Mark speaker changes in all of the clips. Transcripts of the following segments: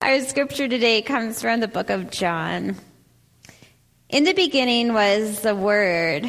Speaker 1: Our scripture today comes from the book of John. In the beginning was the Word,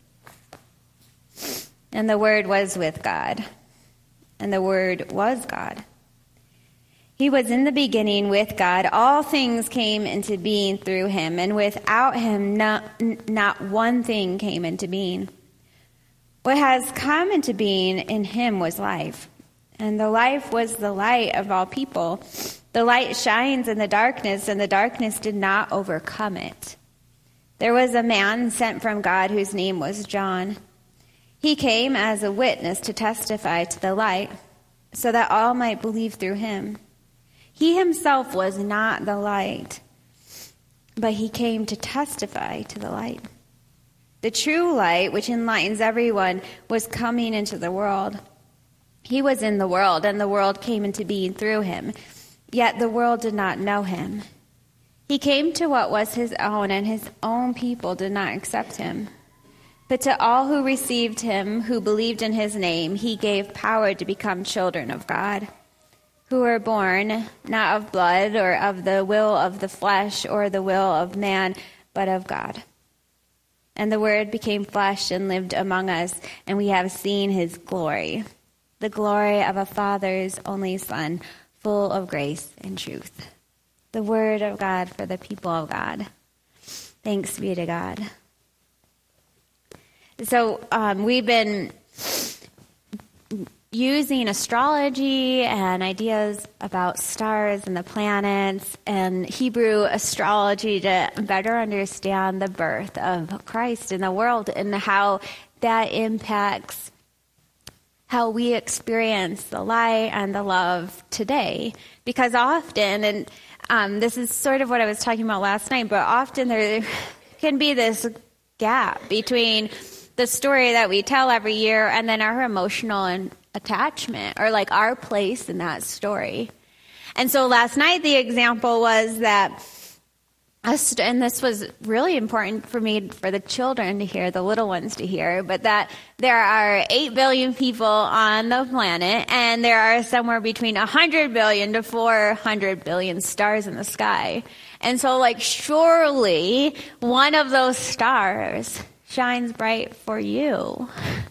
Speaker 1: and the Word was with God, and the Word was God. He was in the beginning with God. All things came into being through him, and without him not one thing came into being. What has come into being in him was life, and the life was the light of all people. The light shines in the darkness, and the darkness did not overcome it. There was a man sent from God whose name was John. He came as a witness to testify to the light, so that all might believe through him. He himself was not the light, but he came to testify to the light. The true light, which enlightens everyone, was coming into the world. He was in the world, and the world came into being through him. Yet the world did not know him. He came to what was his own, and his own people did not accept him. But to all who received him, who believed in his name, he gave power to become children of God, who were born not of blood or of the will of the flesh or the will of man, but of God. And the Word became flesh and lived among us, and we have seen his glory, the glory of a Father's only Son, full of grace and truth. The word of God for the people of God. Thanks be to God. So we've been using astrology and ideas about stars and the planets and Hebrew astrology to better understand the birth of Christ in the world and how that impacts how we experience the light and the love today. Because often, and this is sort of what I was talking about last night, but often there can be this gap between the story that we tell every year and then our emotional attachment, or like our place in that story. And so last night the example was that, and this was really important for me, for the children to hear, the little ones to hear, but that there are 8 billion people on the planet, and there are somewhere between 100 billion to 400 billion stars in the sky. And so, like, surely one of those stars shines bright for you.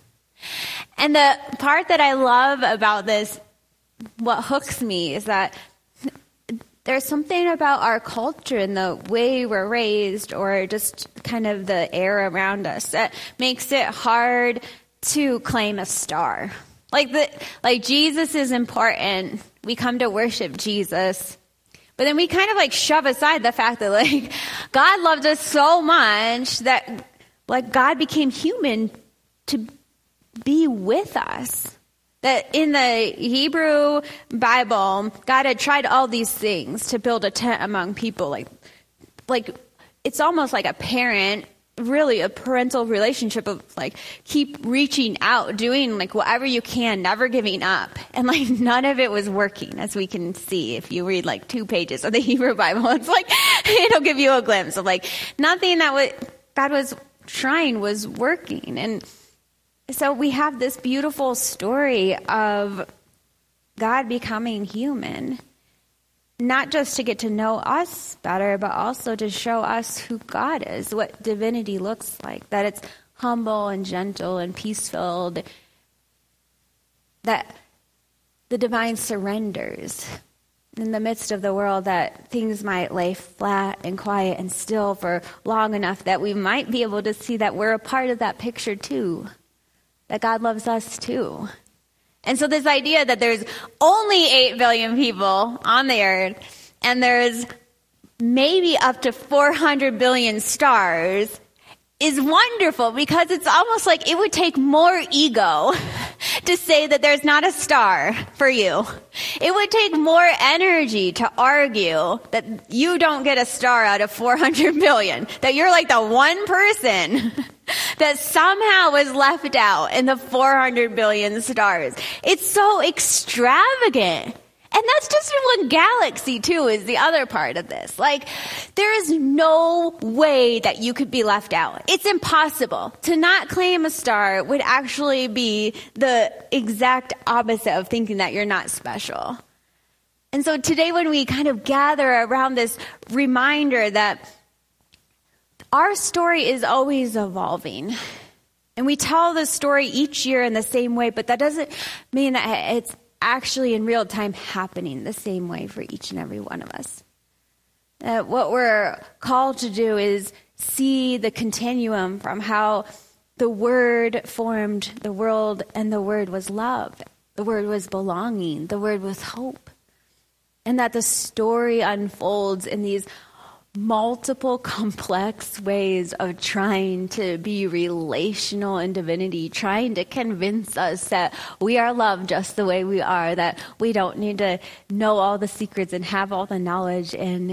Speaker 1: And the part that I love about this, what hooks me, is that there's something about our culture and the way we're raised, or just kind of the air around us, that makes it hard to claim a star. Like Jesus is important. We come to worship Jesus. But then we kind of like shove aside the fact that like God loved us so much that like God became human to be with us. That in the Hebrew Bible, God had tried all these things to build a tent among people. Like it's almost like a parent, really a parental relationship of like keep reaching out, doing like whatever you can, never giving up. And like none of it was working, as we can see if you read like 2 pages of the Hebrew Bible. It's like it'll give you a glimpse of like nothing that God was trying was working. And so we have this beautiful story of God becoming human, not just to get to know us better, but also to show us who God is, what divinity looks like, that it's humble and gentle and peace-filled, that the divine surrenders in the midst of the world, that things might lay flat and quiet and still for long enough that we might be able to see that we're a part of that picture too. That God loves us too. And so this idea that there's only 8 billion people on the earth and there's maybe up to 400 billion stars is wonderful, because it's almost like it would take more ego to say that there's not a star for you. It would take more energy to argue that you don't get a star out of 400 billion, that you're like the one person that somehow was left out in the 400 billion stars. It's so extravagant. And that's just in one galaxy, too, is the other part of this. Like, there is no way that you could be left out. It's impossible. To not claim a star would actually be the exact opposite of thinking that you're not special. And so today when we kind of gather around this reminder that our story is always evolving, and we tell the story each year in the same way, but that doesn't mean that it's actually in real time happening the same way for each and every one of us. What we're called to do is see the continuum from how the Word formed the world, and the Word was love. The Word was belonging. The Word was hope. And that the story unfolds in these multiple complex ways of trying to be relational in divinity, trying to convince us that we are loved just the way we are, that we don't need to know all the secrets and have all the knowledge and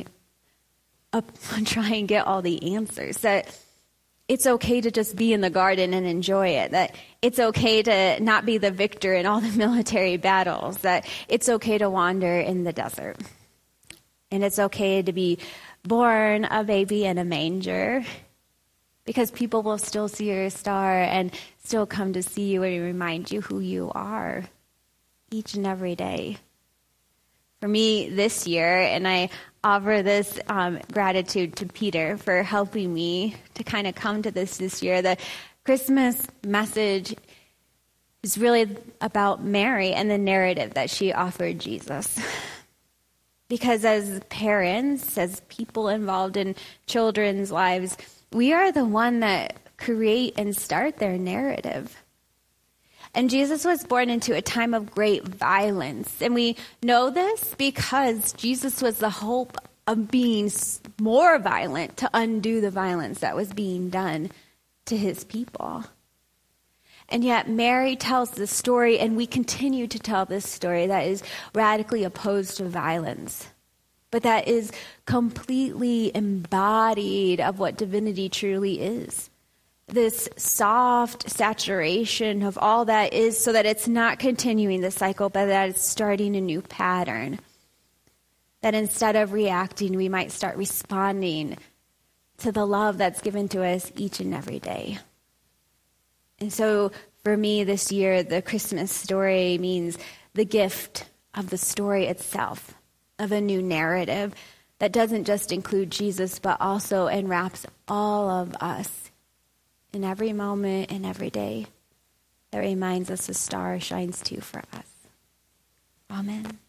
Speaker 1: try and get all the answers, that it's okay to just be in the garden and enjoy it, that it's okay to not be the victor in all the military battles, that it's okay to wander in the desert. And it's okay to be born a baby in a manger, because people will still see your star and still come to see you and remind you who you are each and every day. For me this year, and I offer this gratitude to Peter for helping me to kind of come to this year. The Christmas message is really about Mary and the narrative that she offered Jesus. Because as parents, as people involved in children's lives, we are the one that create and start their narrative. And Jesus was born into a time of great violence. And we know this because Jesus was the hope of being more violent to undo the violence that was being done to his people. And yet Mary tells this story, and we continue to tell this story that is radically opposed to violence, but that is completely embodied of what divinity truly is. This soft saturation of all that is, so that it's not continuing the cycle, but that it's starting a new pattern. That instead of reacting, we might start responding to the love that's given to us each and every day. And so for me this year, the Christmas story means the gift of the story itself, of a new narrative that doesn't just include Jesus, but also enwraps all of us in every moment and every day, that reminds us the star shines too for us. Amen.